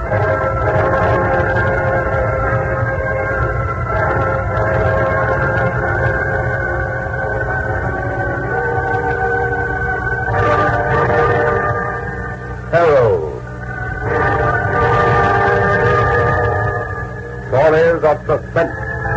Harold. Stories of suspense.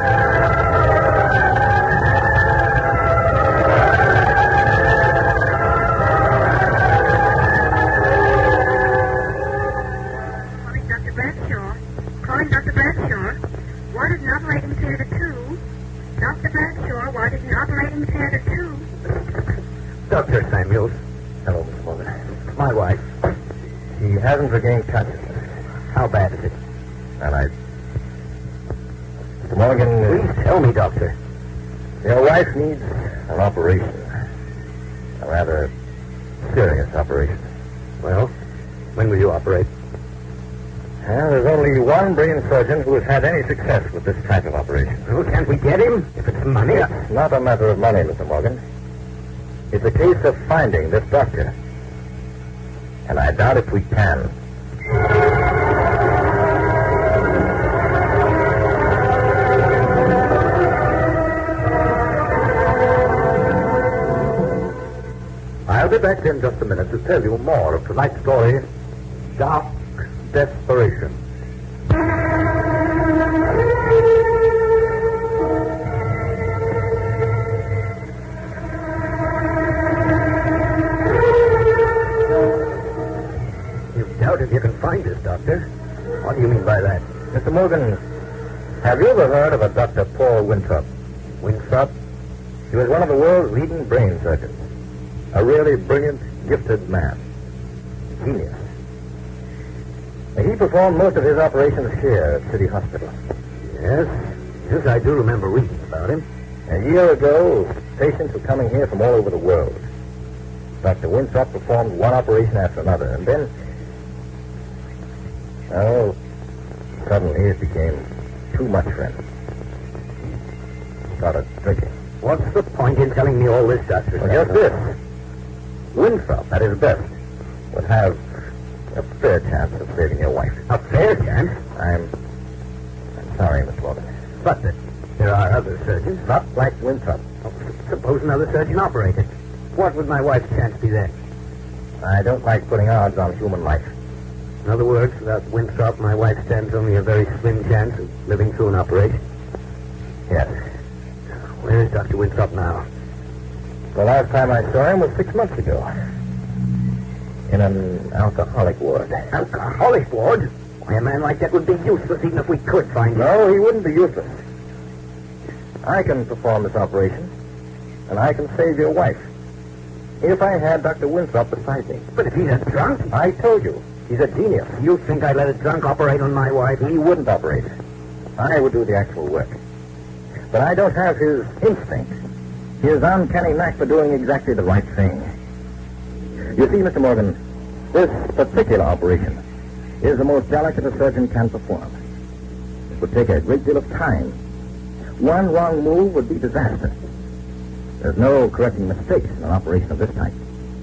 Calling Dr. Bradshaw. Calling Dr. Bradshaw. What is an operating theater 2? Dr. Bradshaw, what is an operating theater 2? Dr. Samuels. Hello, Miss Morgan. My wife. She hasn't regained consciousness. How bad is it? All right. Mr. Morgan... Please tell me, Doctor. Your wife needs an operation. A rather serious operation. Well, when will you operate? Well, there's only one brain surgeon who has had any success with this type of operation. Well, can't we get him? If it's money? It's not a matter of money, Mr. Morgan. It's a case of finding this doctor. And I doubt if we can. I'll be back in just a minute to tell you more of tonight's story, Dark Desperation. You doubt if you can find this, Doctor? What do you mean by that? Mr. Morgan, have you ever heard of a Dr. Paul Winthrop? Winthrop? He was one of the world's leading brain surgeons. A really brilliant, gifted man. Genius. He performed most of his operations here at City Hospital. Yes, I do remember reading about him. A year ago, patients were coming here from all over the world. Dr. Winthrop performed one operation after another, and then... Oh, suddenly it became too much for him. He started drinking. What's the point in telling me all this, Doctor? Well, just this. Winthrop, at his best, would have a fair chance of saving your wife. A fair chance? I'm sorry, Mr. Morgan. But there are other surgeons. Not like Winthrop. Suppose another surgeon operated. What would my wife's chance be then? I don't like putting odds on human life. In other words, without Winthrop, my wife stands only a very slim chance of living through an operation. Yes. Where is Dr. Winthrop now? The last time I saw him was 6 months ago. In an alcoholic ward. Alcoholic ward? Why, a man like that would be useless even if we could find him. No, he wouldn't be useless. I can perform this operation, and I can save your wife. If I had Dr. Winthrop beside me. But if he's a drunk? I told you, he's a genius. You think I'd let a drunk operate on my wife? He wouldn't operate. I would do the actual work. But I don't have his instinct. His uncanny knack for doing exactly the right thing. You see, Mr. Morgan, this particular operation is the most delicate a surgeon can perform. It would take a great deal of time. One wrong move would be disaster. There's no correcting mistakes in an operation of this type.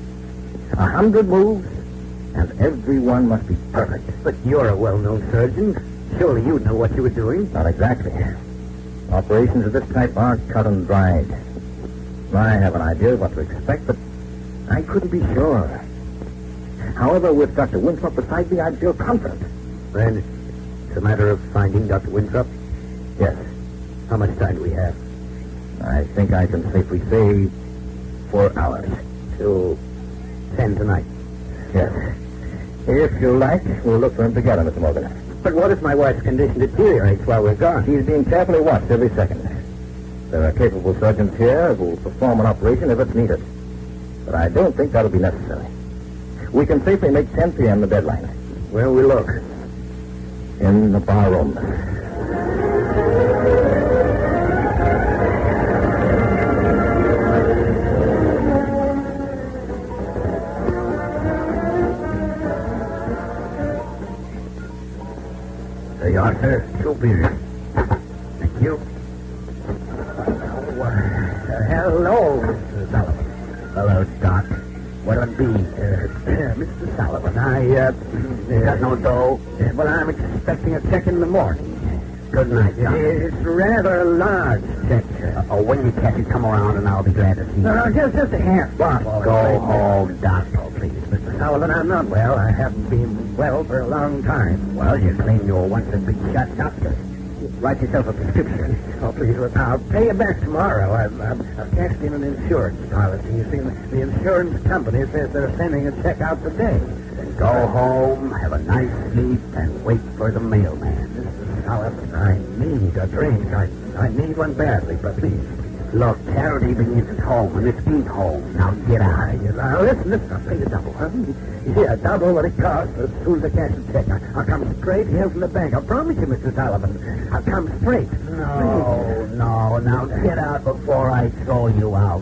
100 moves, and every one must be perfect. But you're a well-known surgeon. Surely you'd know what you were doing. Not exactly. Operations of this type aren't cut and dried. I have an idea of what to expect, but I couldn't be sure. However, with Dr. Winthrop beside me, I'd feel confident. Then it's a matter of finding Dr. Winthrop? Yes. How much time do we have? I think I can safely say 4 hours. Till 10 tonight. Yes. If you like, we'll look for him together, Mr. Morgan. But what if my wife's condition deteriorates while we're gone? She's being carefully watched every second. There are capable surgeons here who will perform an operation if it's needed. But I don't think that'll be necessary. We can safely make 10 p.m. the deadline. Where will we look? In the bar room. There you are, sir. Two beers. Thank you. Hello, Mr. Sullivan. Hello, Doc. What'll it be? Mr. Sullivan, You got no dough? Well, I'm expecting a check in the morning. Good night, Doctor. It's rather a large check. When you catch it, come around and I'll be glad to see you. Just a half bottle. Go home, Doctor, please. Mr. Sullivan, I'm not well. I haven't been well for a long time. Well, you claim you were once a big shot doctor. Write yourself a prescription. Oh, please, look, I'll pay you back tomorrow. I've cashed in an insurance policy. You see, the insurance company says they're sending a check out today. Then go home, have a nice sleep, and wait for the mailman. Mr. Sullivan, I need a drink. I need one badly, but please. Look, charity begins at home, and it's been home. Now get out. Now, listen, I'll pay you double. Huh? Yeah, double what it costs as soon as I cash the check. I'll come straight here from the bank. I promise you, Mr. Sullivan. I'll come straight. No. Now get out before I throw you out.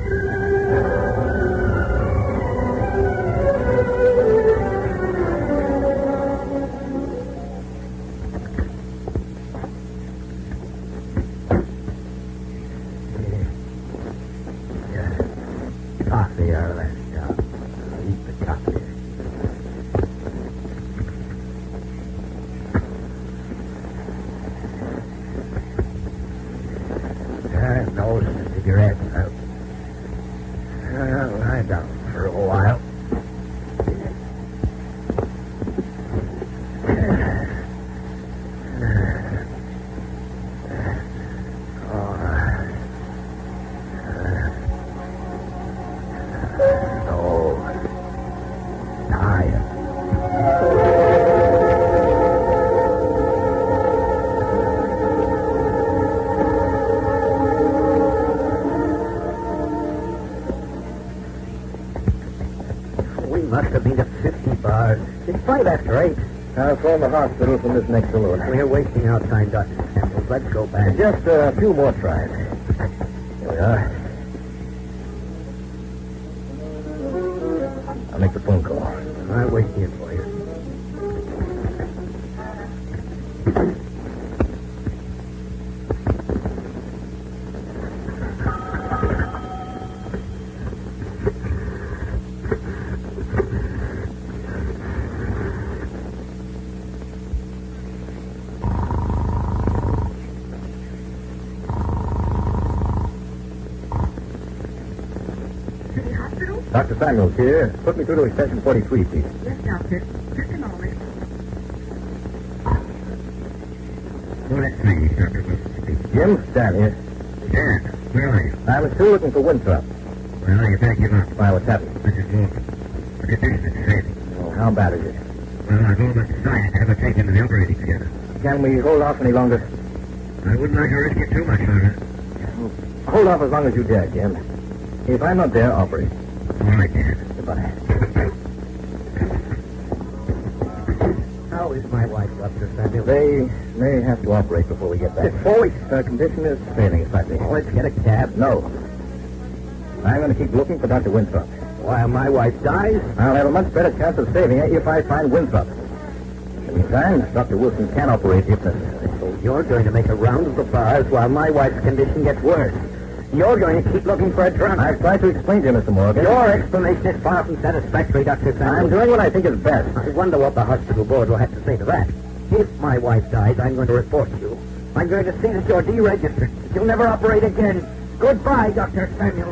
Coffee, I'll eat the coffee. No cigarettes. I'll lie down for a while. Must have been to 50 bars. It's 5 after 8. I'll phone the hospital from this next saloon. We're wasting our time, Dr. Samuels. Let's go back. Just a few more tries. Here we are. I'll make the phone call. I'll wait here for you. Dr. Samuels here. Put me through to extension 43, please. Yes, Doctor. Just a moment. Well, that's nice, Dr. Wilson. Jim, Dan here. Dan, where are you? I'm still looking for Winthrop. Well, you better give up. Why, what's happened? Mrs. Wolf. The condition is failing. Oh, how bad is it? Well, I've almost decided to have her taken to the operating theater. Can we hold off any longer? I wouldn't like to risk it too much longer. Hold off as long as you dare, Jim. If I'm not there, operate. All right, Dan. Goodbye. How is my wife, Dr. Samuel? They may have to operate before we get back. Before we... Her condition is failing slightly. Oh, let's get a cab. No. I'm going to keep looking for Dr. Winthrop. While my wife dies? I'll have a much better chance of saving her if I find Winthrop. In the meantime, Dr. Wilson can operate if necessary. So you're going to make a round of the bars while my wife's condition gets worse. You're going to keep looking for a drunk. I've tried to explain to you, Mr. Morgan. Your explanation is far from satisfactory, Dr. Samuels. I'm doing what I think is best. I wonder what the hospital board will have to say to that. If my wife dies, I'm going to report you. I'm going to see that you're deregistered. That you'll never operate again. Goodbye, Dr. Samuels.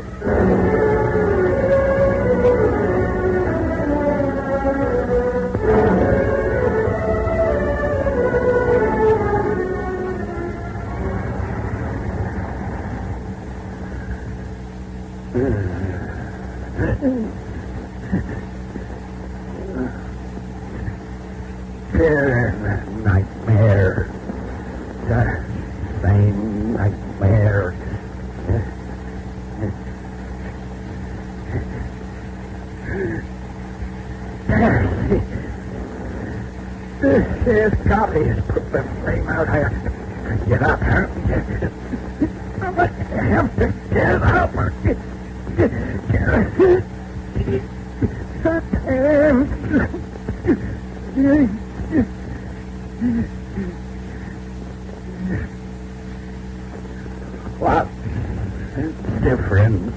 Nightmare. The same nightmare. This coffee has put the flame out. I get up. I have to get up. What difference?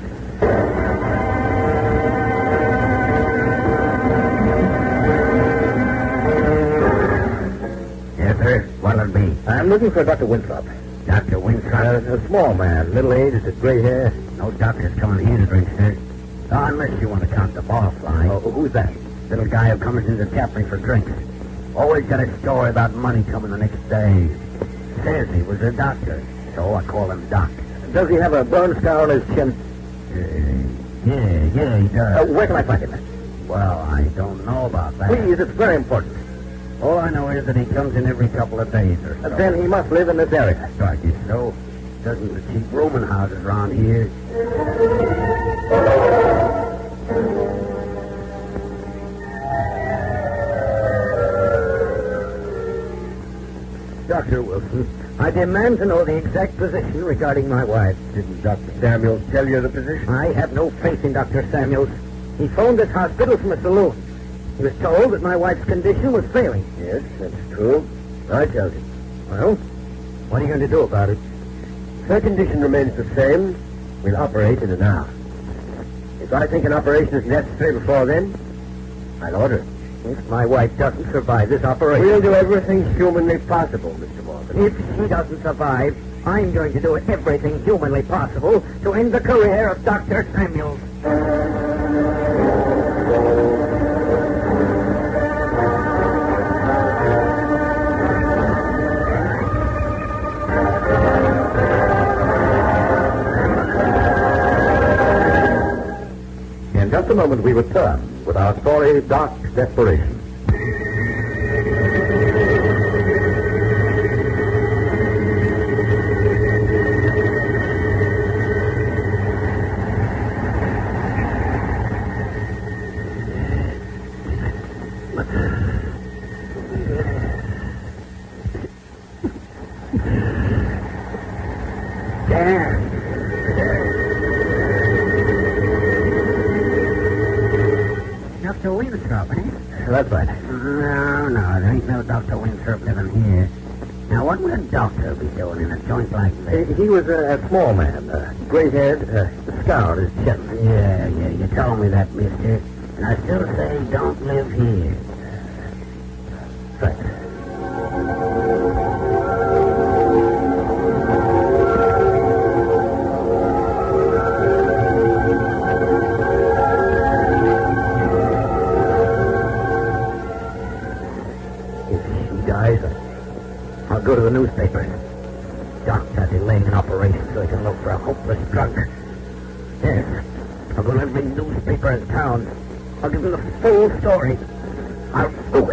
looking for Dr. Winthrop. Dr. Winthrop? A small man, middle-aged, with gray hair. No doctors coming here to drink, sir. Oh, unless you want to count the barfly. Oh, who's that? Little guy who comes into the cafe for drinks. Always got a story about money coming the next day. Says he was a doctor, so I call him Doc. Does he have a burn scar on his chin? Yeah, he does. Where can I find him? Well, I don't know about that. Please, it's very important. All I know is that he comes in every couple of days or so. Then he must live in this area. I guess so. Doesn't the cheap rooming houses around here? Dr. Wilson, I demand to know the exact position regarding my wife. Didn't Dr. Samuels tell you the position? I have no faith in Dr. Samuels. He phoned this hospital from a saloon. He was told that my wife's condition was failing. Yes, that's true. I tell you. Well, what are you going to do about it? If her condition remains the same, we'll operate in an hour. If I think an operation is necessary before then, I'll order it. If my wife doesn't survive this operation... We'll do everything humanly possible, Mr. Morgan. If she doesn't survive, I'm going to do everything humanly possible to end the career of Dr. Samuels. In just a moment, we return with our story, Dark Desperation. Dr. Winthrop, eh? That's right. No, there ain't no Dr. Winthrop living here. Now, what would a doctor be doing in a joint like this? He was a small man, gray-haired, scar on his chin. Yeah, you told me that, mister. And I still say don't live here. Thanks. I'll go to the newspaper. Doctor delaying an operation so he can look for a hopeless drunk. Yes, I'll go to every newspaper in town. I'll give them the full story. I'll prove it.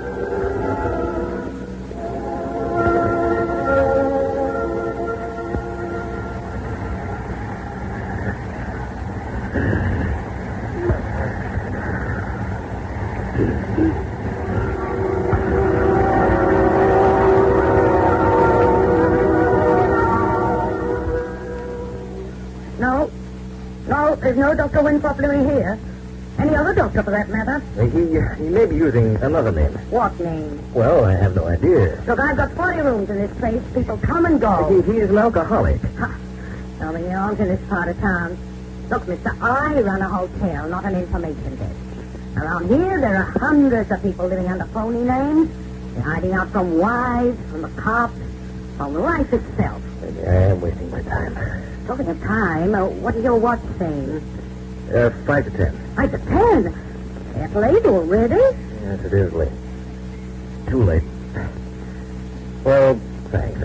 No, there's no Dr. Winthrop living here. Any other doctor, for that matter. He may be using another name. What name? Well, I have no idea. Look, I've got 40 rooms in this place. People come and go. He is an alcoholic. Ha. No, they aren't in this part of town. Look, mister, I run a hotel, not an information desk. Around here, there are hundreds of people living under phony names. They're hiding out from wives, from the cops, from life itself. I'm wasting my time. Talking of time, what is your watch saying? 5 to 10. 5 to 10? That's late already. Yes, it is late. Too late. Well, thanks.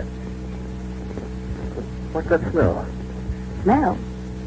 What's that smell? Smell?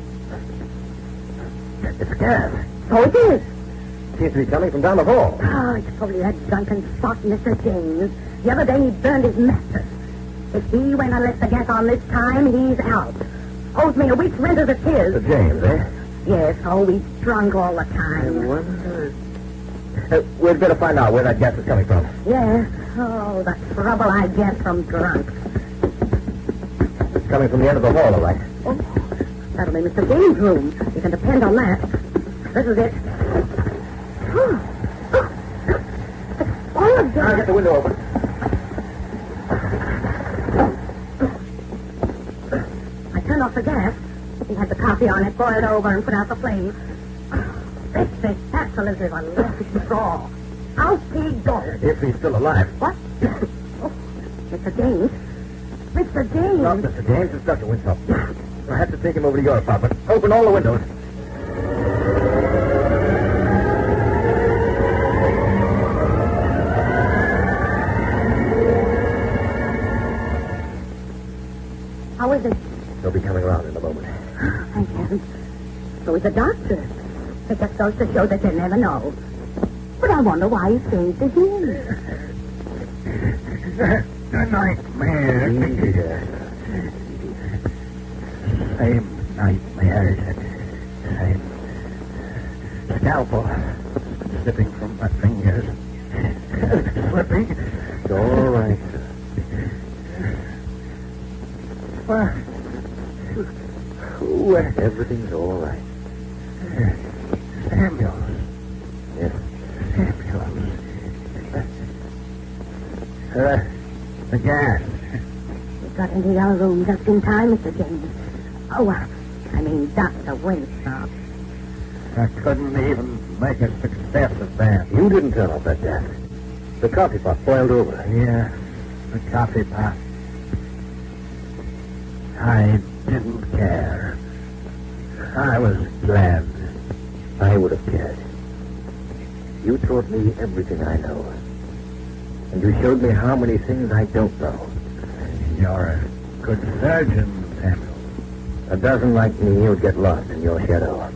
It's gas. So it is. Seems to be coming from down the hall. Oh, it's probably that drunken sot, Mr. James. The other day he burned his mattress. If he went and left the gas on this time, he's out. Owes me a week's rent as it is. Mr. James, eh? Yes, always drunk all the I time. wonder... we'd better find out where that gas is coming from. Yes. Oh, the trouble I get from drunks. It's coming from the end of the hall, all right. Oh, that'll be Mr. James' room. You can depend on that. This is it. I'll get the window open. I turned off the gas. He had the coffee on it, boiled over, and put out the flame. This absolutely is a lucky straw. Out he goes. If he's still alive. What? Oh, Mr. James, Mr. James. No, Mr. James, it's Dr. Winthrop. I have to take him over to your apartment. Open all the windows. How is it? He'll be coming around in a moment. Thank heaven. So is the doctor. It just goes to show that you never know. But I wonder why he changed his name. The nightmare. Same nightmare. Same scalpel slipping from my fingers. Slipping. It's all right, sir. Everything's all right. Samuels. Yes. Samuels. The gas. We got into your room just in time, Mr. James. Oh, I mean, Dr. Winthrop. I couldn't even make a success of that. You didn't turn off that gas. The coffee pot boiled over. Yeah, the coffee pot. I didn't care. I was glad. I would have cared. You taught me everything I know. And you showed me how many things I don't know. You're a good surgeon, Samuel. A dozen like me would get lost in your shadow.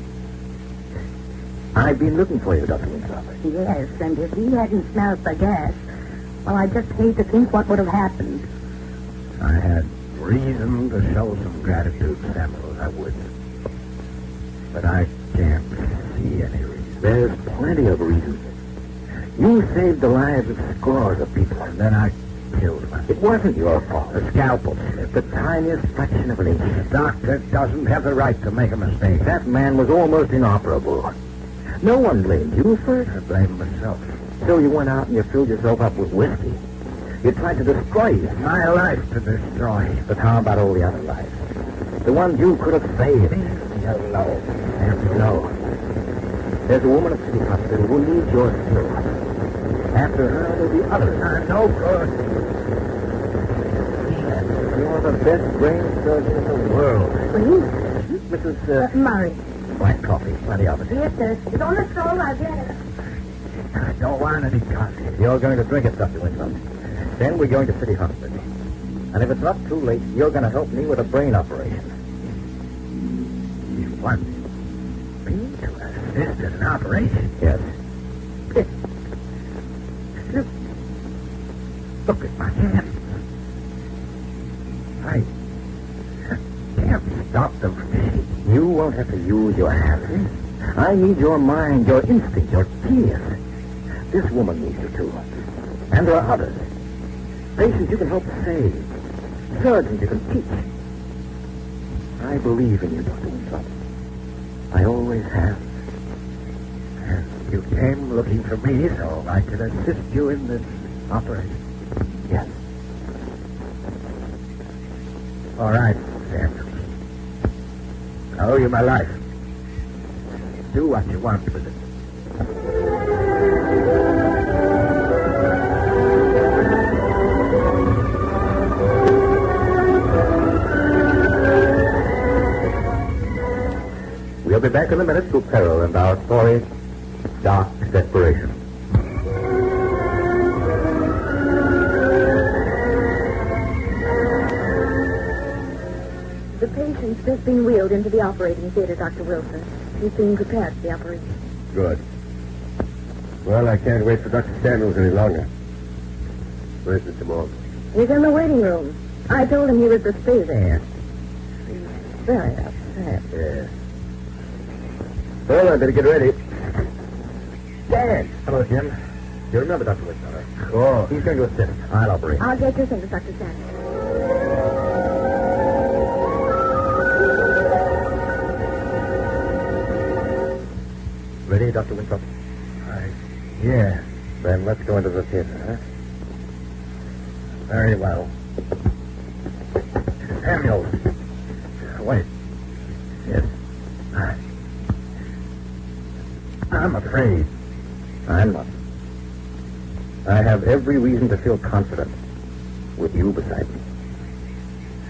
I've been looking for you, Dr. Winthrop. Yes, and if he hadn't smelled the gas, well, I just hate to think what would have happened. I had reason to show some gratitude, Samuel. I would. But I can't see any reason. There's plenty of reasons. You saved the lives of scores of people. And then I killed myself. It wasn't your fault. The scalpel It's the tiniest fraction of an inch. The doctor doesn't have the right to make a mistake. That man was almost inoperable. No one blamed you for it. I blame myself. So you went out and you filled yourself up with whiskey. You tried to destroy you. My life to destroy. But how about all the other lives? The ones you could have saved. Hello. No. There's a woman at City Hospital who needs your skill. After her, there'll be others. No good. You're the best brain surgeon in the world. Please? Mrs. Murray. Black coffee, plenty of it. Yes, sir. It's on the stove. I'll get it. I don't want any coffee. You're going to drink it, Dr. Winthrop. Then we're going to City Hospital. And if it's not too late, you're going to help me with a brain operation. You want me to assist in an operation? Yes. Look at my hands. I can't stop them from shaking. You won't have to use your hands. I need your mind, your instinct, your genius. This woman needs you too. And there are others. Patients you can help save. Surgeons you can teach. I believe in you, Dr. Winthrop. I always have. And you came looking for me so I could assist you in this operation. Yes. All right, Samuel. I owe you my life. Do what you want with it. We'll be back in a minute to Peril and our story, Dark Desperation. The patient's just been wheeled into the operating theater, Dr. Wilson. He's being prepared for the operation. Good. Well, I can't wait for Dr. Samuels any longer. Where's Mr. Morgan? He's in the waiting room. I told him he was to stay there. He's very upset. Yes. Well, I better get ready. Dan! Hello, Jim. You remember Dr. Winthrop? Sure. He's going to assist. I'll operate. I'll get your things, Dr. Samuels. Ready, Dr. Winthrop? Yeah, Then let's go into the theater, huh? very well. Samuel. Wait. Yes. I'm afraid. I'm not. I have every reason to feel confident with you beside me.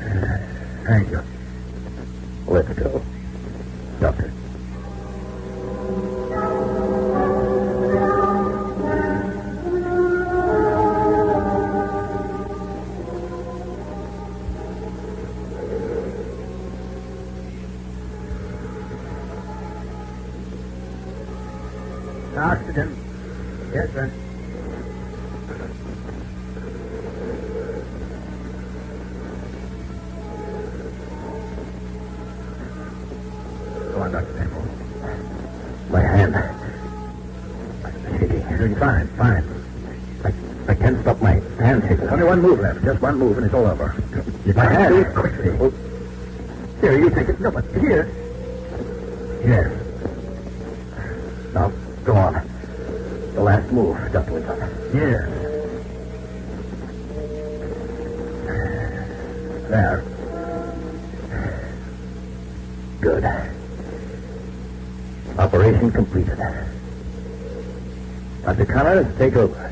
Thank you. Let's go. Doctor. Oxygen. Yes, sir. Go on, Dr. Sample. My hand. Shaking. You're doing fine, fine. I can't stop my hand shaking. There's only one move left. Just one move and it's all over. You My can't hand. do it quickly. Oh, here, you take it. No, but here. Yes. Now, go on. The last move, Dr. Winthrop. Yes. There. Good. Operation completed. Dr. Connors, take over.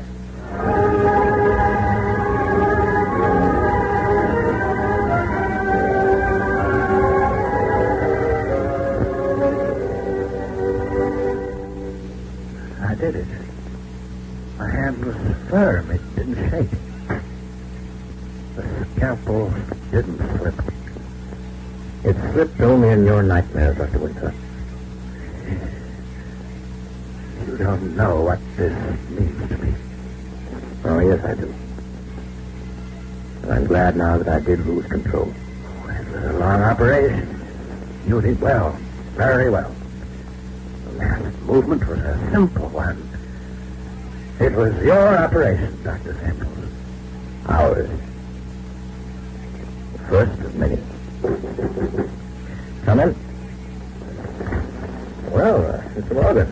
I did it. My hand was firm. It didn't shake. The scalpel didn't slip. It slipped only in your nightmares, Dr. Winthrop. You don't know what this means to me. Oh, yes, I do. And I'm glad now that I did lose control. It was a long operation. You did well. Very well. The last movement was a simple one. It was your operation, Dr. Samples. Ours. The first of many. Come in. Well, Mr. Morgan.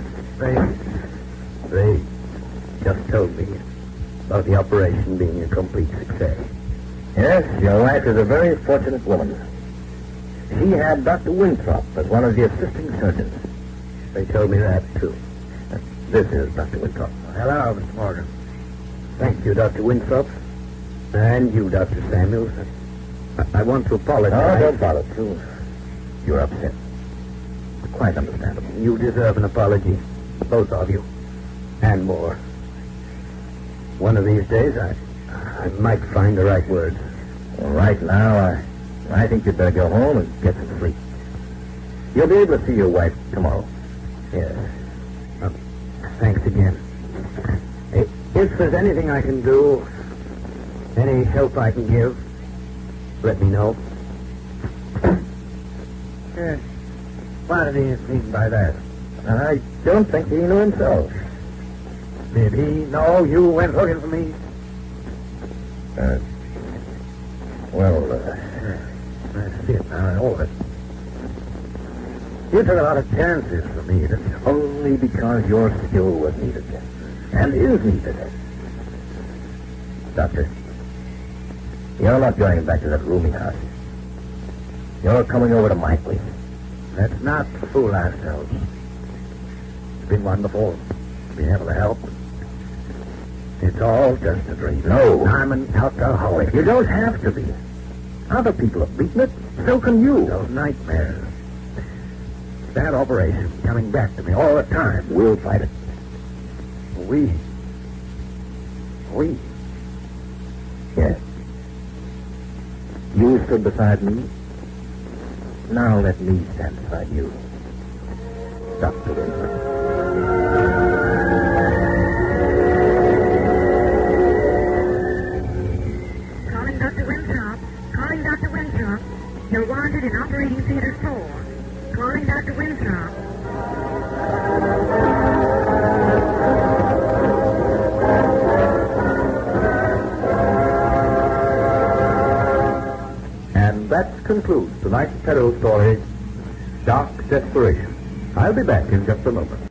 They just told me about the operation being a complete success. Yes, your wife is a very fortunate woman. She had Dr. Winthrop as one of the assisting surgeons. They told me that, too. This is Dr. Winthrop. Hello, Mr. Morgan. Thank you, Dr. Winthrop. And you, Dr. Samuels. I want to apologize. Oh, don't bother, too. You're upset. Quite understandable. You deserve an apology. Both of you. And more. One of these days, I might find the right words. Well, right now, I think you'd better go home and get some sleep. You'll be able to see your wife tomorrow. Yes. Thanks again. If there's anything I can do, any help I can give, let me know. What did he mean by that? I don't think he knew himself. Did he know you went looking for me? That's it. I know it. You took a lot of chances for me, didn't you? Only because your skill was needed. And is needed. Doctor, you're not going back to that rooming house. You're coming over to my place. Let's not fool ourselves. It's been wonderful. Being able to help. It's all just a dream. No. I'm an alcoholic. You don't have to be. Other people have beaten it. So can you. Those nightmares. That operation coming back to me all the time. We'll fight it. We. Yes. You stood beside me. Now let me stand beside you. Dr. Winthrop. Calling Dr. Winthrop. Calling Dr. Winthrop. You're wanted in Operating Theater 4. Calling Dr. Winthrop. And that concludes tonight's Peril story, Dark Desperation. I'll be back in just a moment.